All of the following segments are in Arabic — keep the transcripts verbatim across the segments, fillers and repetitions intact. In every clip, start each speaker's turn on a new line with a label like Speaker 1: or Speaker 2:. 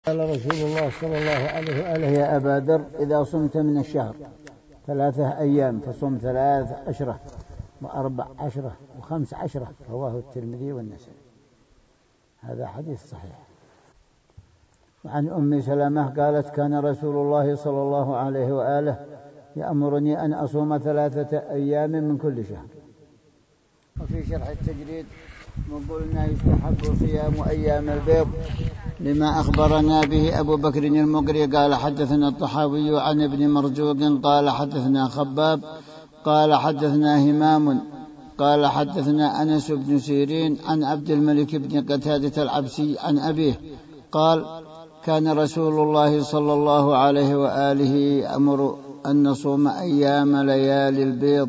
Speaker 1: قال رسول الله صلى الله عليه وآله: يا أبا ذر، إذا صمت من الشهر ثلاثة أيام فصم ثلاث عشرة وأربع عشرة وخمس عشرة. رواه الترمذي والنسائي. هذا حديث صحيح. وعن أم سلمة قالت: كان رسول الله صلى الله عليه وآله يأمرني أن أصوم ثلاثة أيام من كل شهر. وفي شرح التجريد قلنا يستحب صيام أيام البيض لما أخبرنا به أبو بكر المقري قال: حدثنا الطحاوي عن ابن مرزوق قال: حدثنا خباب قال: حدثنا همام قال: حدثنا أنس بن سيرين عن عبد الملك بن قتادة العبسي عن أبيه قال: كان رسول الله صلى الله عليه وآله يأمر أن نصوم أيام ليالي البيض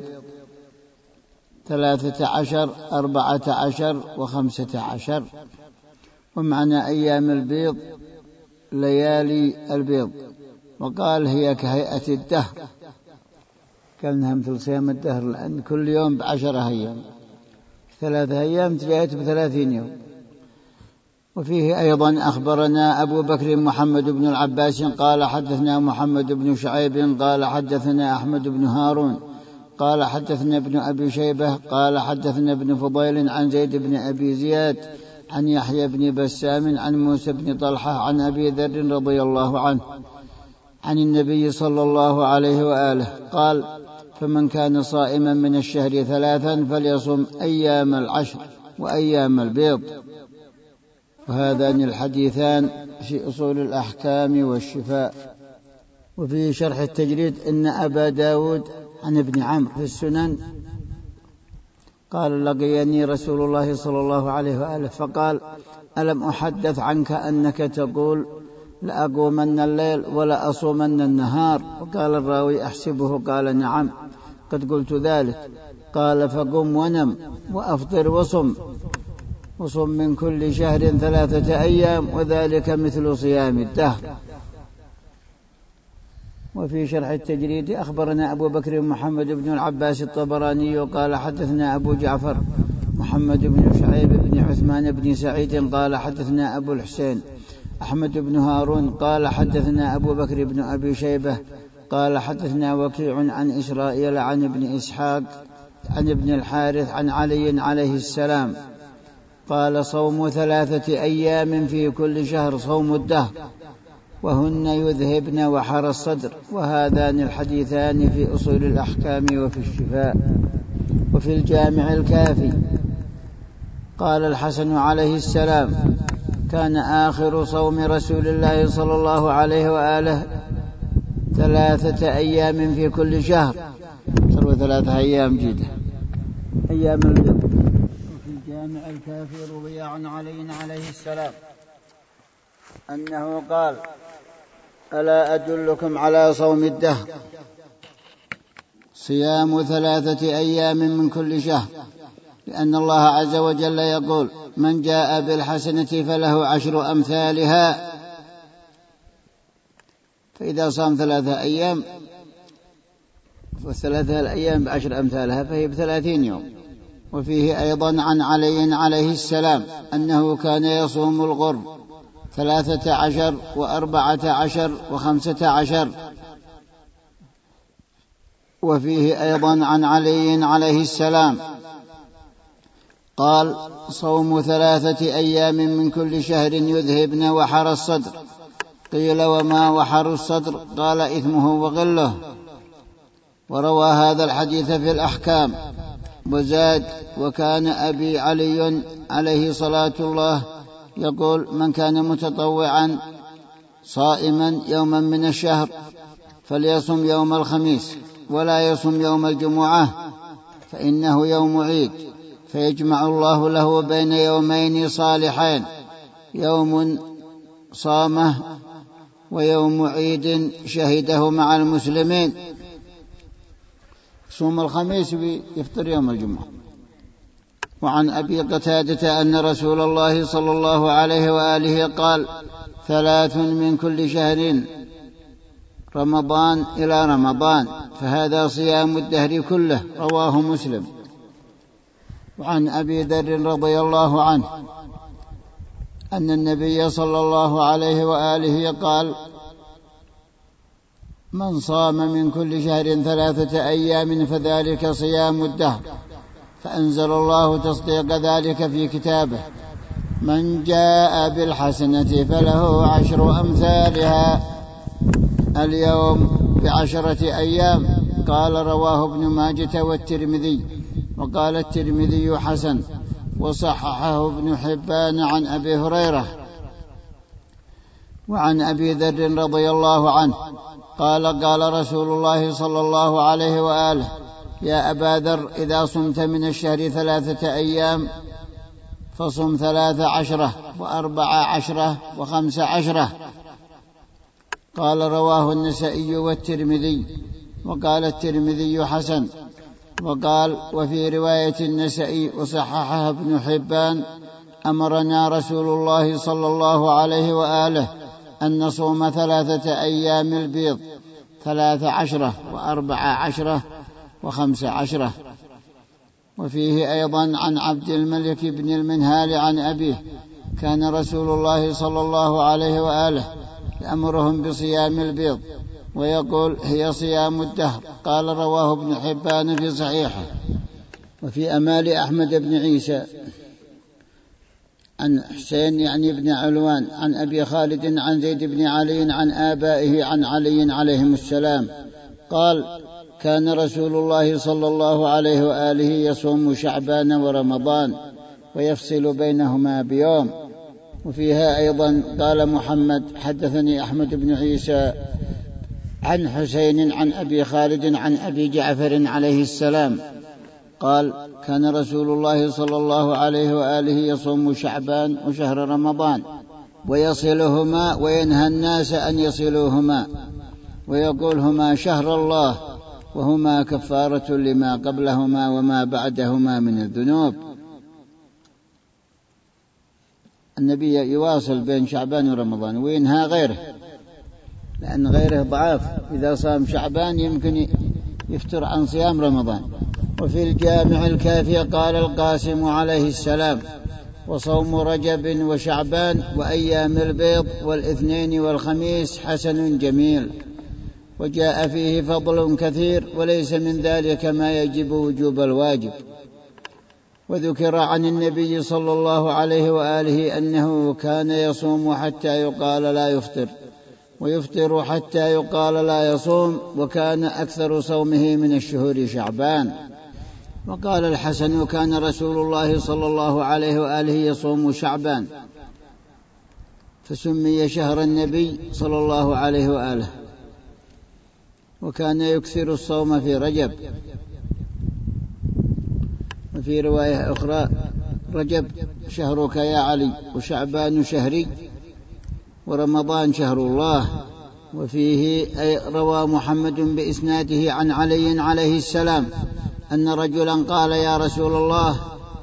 Speaker 1: ثلاثة عشر أربعة عشر وخمسة عشر. ومعنى أيام البيض ليالي البيض. وقال: هي كهيئة الدهر، كأنها مثل صيام الدهر، لأن كل يوم بعشرة أيام، ثلاثة أيام تجاهت بثلاثين يوم. وفيه أيضا أخبرنا أبو بكر محمد بن العباس قال: حدثنا محمد بن شعيب قال: حدثنا أحمد بن هارون قال: حدثنا ابن أبي شيبة قال: حدثنا ابن فضيل عن زيد بن أبي زياد عن يحيى بن بسام عن موسى بن طلحة عن أبي ذر رضي الله عنه عن النبي صلى الله عليه وآله قال: فمن كان صائما من الشهر ثلاثا فليصم أيام العشر وأيام البيض. وهذان الحديثان في أصول الأحكام والشفاء. وفي شرح التجريد إن أبا داود عن ابن عمرو في السنن قال: لقيني رسول الله صلى الله عليه وآله فقال: ألم أحدث عنك أنك تقول لأقومن الليل ولا أصومن النهار؟ وقال الراوي: أحسبه قال: نعم قد قلت ذلك. قال: فقم ونم وأفطر وصم وصم من كل شهر ثلاثة أيام وذلك مثل صيام الدهر. وفي شرح التجريد أخبرنا أبو بكر محمد بن العباس الطبراني قال: حدثنا أبو جعفر محمد بن شعيب بن عثمان بن سعيد قال: حدثنا أبو الحسين أحمد بن هارون قال: حدثنا أبو بكر بن أبي شيبة قال: حدثنا وكيع عن إسرائيل عن ابن إسحاق عن ابن الحارث عن علي عليه السلام قال: صوم ثلاثة أيام في كل شهر صوم الدهر وهن يذهبن وحر الصدر. وهذان الحديثان في أصول الأحكام وفي الشفاء. وفي الجامع الكافي قال الحسن عليه السلام: كان آخر صوم رسول الله صلى الله عليه وآله ثلاثة أيام في كل شهر. صاروا ثلاثة أيام جيدة أيام البيض. وفي الجامع الكافي روي عن علي عليه السلام أنه قال: ألا أدلكم على صوم الدهر؟ صيام ثلاثة أيام من كل شهر، لأن الله عز وجل يقول: من جاء بالحسنة فله عشر أمثالها. فإذا صام ثلاثة أيام والثلاثة الأيام بعشر أمثالها فهي بثلاثين يوم. وفيه أيضا عن علي عليه السلام أنه كان يصوم الغر ثلاثة عشر وأربعة عشر وخمسة عشر. وفيه أيضا عن علي عليه السلام قال: صوم ثلاثة أيام من كل شهر يذهبن وحر الصدر. قيل: وما وحر الصدر؟ قال: إثمه وغله. وروى هذا الحديث في الأحكام. وزاد: وكان أبي علي عليه صلاة الله يقول: من كان متطوعا صائما يوما من الشهر فليصم يوم الخميس ولا يصم يوم الجمعة فإنه يوم عيد، فيجمع الله له بين يومين صالحين، يوم صامه ويوم عيد شهده مع المسلمين. صوم الخميس ويفطر يوم الجمعة. وعن أبي قتادة أن رسول الله صلى الله عليه وآله قال: ثلاث من كل شهر رمضان إلى رمضان، فهذا صيام الدهر كله. رواه مسلم. وعن أبي ذر رضي الله عنه أن النبي صلى الله عليه وآله قال: من صام من كل شهر ثلاثة أيام فذلك صيام الدهر. فأنزل الله تصديق ذلك في كتابه: من جاء بالحسنة فله عشر أمثالها اليوم بعشرة أيام. قال: رواه ابن ماجة والترمذي. وقال الترمذي: حسن. وصححه ابن حبان عن أبي هريرة. وعن أبي ذر رضي الله عنه قال: قال رسول الله صلى الله عليه وآله: يا أبا ذر، إذا صمت من الشهر ثلاثة أيام فصم ثلاث عشرة وأربع عشرة وخمس عشرة. قال: رواه النسائي والترمذي. وقال الترمذي: حسن. وقال: وفي رواية النسائي وصححها ابن حبان: أمرنا رسول الله صلى الله عليه وآله أن نصوم ثلاثة أيام البيض، ثلاث عشرة وأربع عشرة وخمس عشرة. وفيه أيضا عن عبد الملك بن المنهال عن أبيه: كان رسول الله صلى الله عليه وآله يأمرهم بصيام البيض ويقول: هي صيام الدهر. قال: رواه ابن حبان في صحيحه. وفي أمال أحمد بن عيسى عن حسين يعني بن علوان عن أبي خالد عن زيد بن علي عن آبائه عن علي عليهم السلام قال: كان رسول الله صلى الله عليه وآله يصوم شعبان ورمضان ويفصل بينهما بيوم. وفيها أيضا قال محمد: حدثني أحمد بن عيسى عن حسين عن أبي خالد عن أبي جعفر عليه السلام قال: كان رسول الله صلى الله عليه وآله يصوم شعبان وشهر رمضان ويصلهما وينهى الناس أن يصلوهما ويقول: هما شهر الله وهما كفارة لما قبلهما وما بعدهما من الذنوب. النبي يواصل بين شعبان ورمضان وينهى غيره، لأن غيره ضعاف، إذا صام شعبان يمكن يفتر عن صيام رمضان. وفي الجامع الكافي قال القاسم عليه السلام: وصوم رجب وشعبان وأيام البيض والاثنين والخميس حسن جميل. وجاء فيه فضل كثير وليس من ذلك ما يجب وجوب الواجب. وذكر عن النبي صلى الله عليه وآله أنه كان يصوم حتى يقال لا يفطر، ويفطر حتى يقال لا يصوم، وكان أكثر صومه من الشهور شعبان. وقال الحسن: كان رسول الله صلى الله عليه وآله يصوم شعبان فسمي شهر النبي صلى الله عليه وآله. وكان يكثر الصوم في رجب. وفي رواية أخرى: رجب شهرك يا علي، وشعبان شهري، ورمضان شهر الله. وفيه روى محمد بإسناده عن علي عليه السلام أن رجلا قال: يا رسول الله،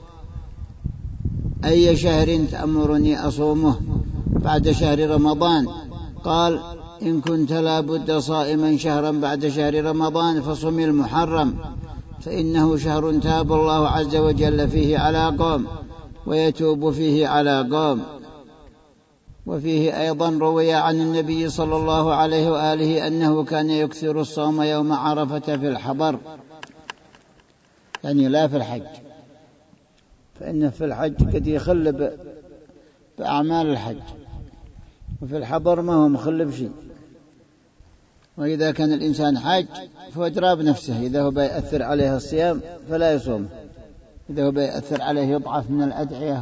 Speaker 1: أي شهر تأمرني أصومه بعد شهر رمضان؟ قال: إن كنت لا بد صائما شهرا بعد شهر رمضان فصم المحرم، فإنه شهر تاب الله عز وجل فيه على قوم ويتوب فيه على قوم. وفيه أيضا روي عن النبي صلى الله عليه وآله أنه كان يكثر الصوم يوم عرفة في الحضر، يعني لا في الحج، فإنه في الحج قد يخل بأعمال الحج، وفي الحضر ما هو مخل بشيء. وإذا كان الإنسان حاج فهو دراب نفسه، إذا هو بيأثر عليه الصيام فلا يصوم، إذا هو بيأثر عليه يضعف من الأدعية.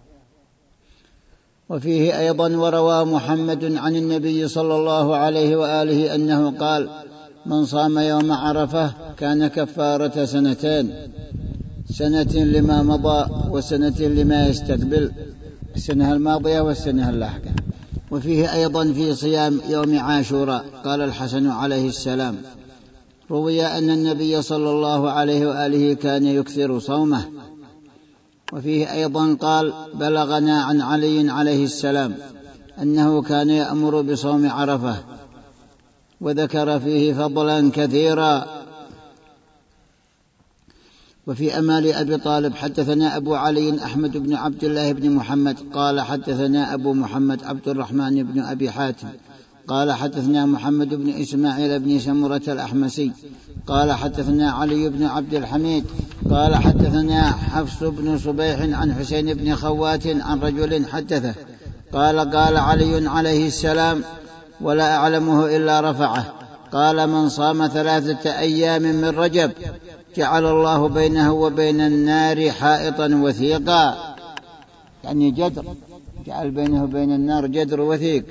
Speaker 1: وفيه أيضا وروى محمد عن النبي صلى الله عليه وآله أنه قال: من صام يوم عرفة كان كفارة سنتين، سنة لما مضى وسنة لما يستقبل، السنة الماضية والسنة اللاحقة. وفيه أيضا في صيام يوم عاشوراء قال الحسن عليه السلام: روي أن النبي صلى الله عليه وآله كان يكثر صومه. وفيه أيضا قال: بلغنا عن علي عليه السلام أنه كان يأمر بصوم عرفة، وذكر فيه فضلا كثيرا. وفي أمال أبي طالب حدثنا أبو علي أحمد بن عبد الله بن محمد قال حدثنا أبو محمد عبد الرحمن بن أبي حاتم قال حدثنا محمد بن إسماعيل بن سمرة الأحمسي قال حدثنا علي بن عبد الحميد قال حدثنا حفص بن صبيح عن حسين بن خوات عن رجل حدثه قال قال علي عليه السلام ولا أعلمه إلا رفعه قال من صام ثلاثة أيام من رجب جعل الله بينه وبين النار حائطا وثيقا، يعني جدر، جعل بينه وبين النار جدر وثيق.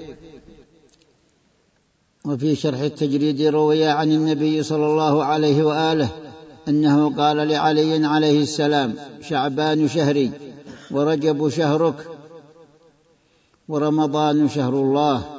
Speaker 1: وفي شرح التجريد روي عن النبي صلى الله عليه وآله أنه قال لعلي عليه السلام شعبان شهري ورجب شهرك ورمضان شهر الله.